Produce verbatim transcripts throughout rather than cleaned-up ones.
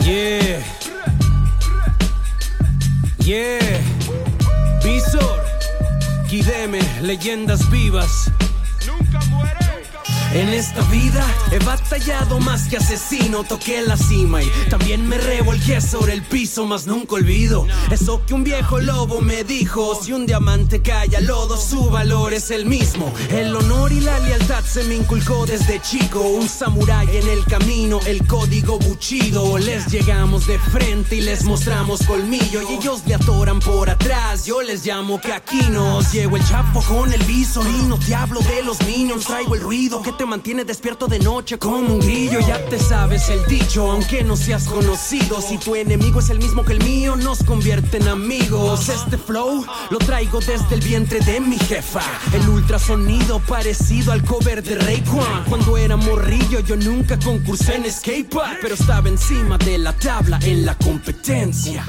Yeah. Yeah. Visor. Guideme, leyendas vivas. Nunca muere. En esta vida he batallado más que asesino. Toqué la cima y también me revolqué sobre el piso, mas nunca olvido eso que un viejo lobo me dijo: si un diamante cae al lodo, su valor es el mismo. El honor y la lealtad se me inculcó desde chico. Un samurái en el camino, el código Bushido. Les llegamos de frente y les mostramos colmillo, y ellos le atoran por atrás, yo les llamo caquinos. Llevo el chapo con el visor y no te hablo de los minions. Traigo el ruido que te mantiene despierto de noche como un grillo. Ya te sabes el dicho, aunque no seas conocido. Si tu enemigo es el mismo que el mío, nos convierte en amigos. Este flow lo traigo desde el vientre de mi jefa. El ultrasonido parecido al cover de Rayquan. Cuando era morrillo yo nunca concursé en skatepark, pero estaba encima de la tabla en la competencia.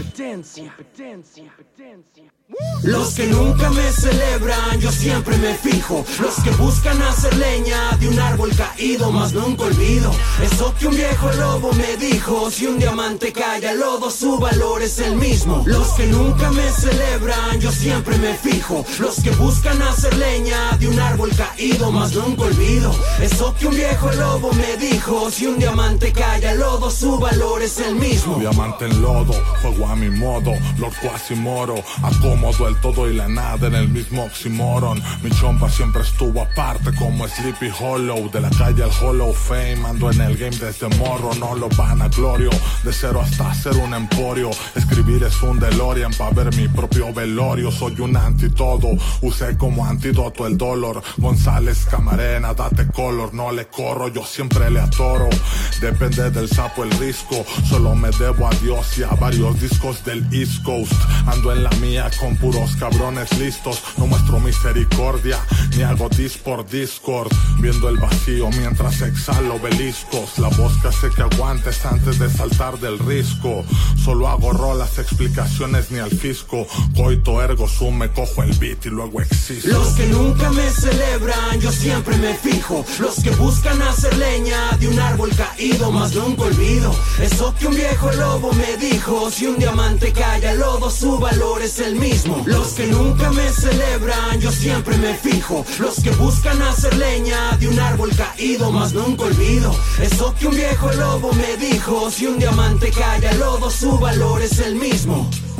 Los que nunca me celebran, yo siempre me fijo. Los que buscan hacer leña de un árbol caído, mas nunca olvido eso que un viejo lobo me dijo: si un diamante cae al lodo, su valor es el mismo. Los que nunca me celebran, yo siempre me fijo. Los que buscan hacer leña de un árbol caído, mas nunca olvido eso que un viejo lobo me dijo: si un diamante cae al lodo, su valor es el mismo. Diamante en lodo, juego a mi modo, Lord Quasimoro, acomodo el todo y la nada en el mismo oxímoron. Mi chompa siempre estuvo aparte como Sleepy Hollow. De la calle al Hall of Fame, ando en el game desde morro. No lo van a glorio, de cero hasta hacer un emporio. Escribir es un DeLorean pa' ver mi propio velorio. Soy un antitodo, usé como antídoto el dolor. González Camarena, date color, no le corro, yo siempre le atoro. Depende del sapo el risco, solo me debo a Dios y a varios discos del East Coast. Ando en la mía con puros cabrones listos. No muestro misericordia, ni hago dis por Discord. Viendo el vacío mientras exhalo obeliscos. La voz que hace que aguantes antes de saltar del risco. Solo hago rolas, explicaciones ni al fisco. Coito ergo sum, me cojo el beat y luego existo. Los que nunca me celebran, yo siempre me fijo. Los que buscan hacer leña de un árbol caído, mas nunca olvido eso que un viejo lobo me dijo: si un diamante cae al lodo, su valor es el mismo. Los que nunca me celebran, yo siempre me fijo. Los que buscan hacer leña de un árbol caído, mas nunca olvido eso que un viejo lobo me dijo: si un diamante cae al lodo, su valor es el mismo.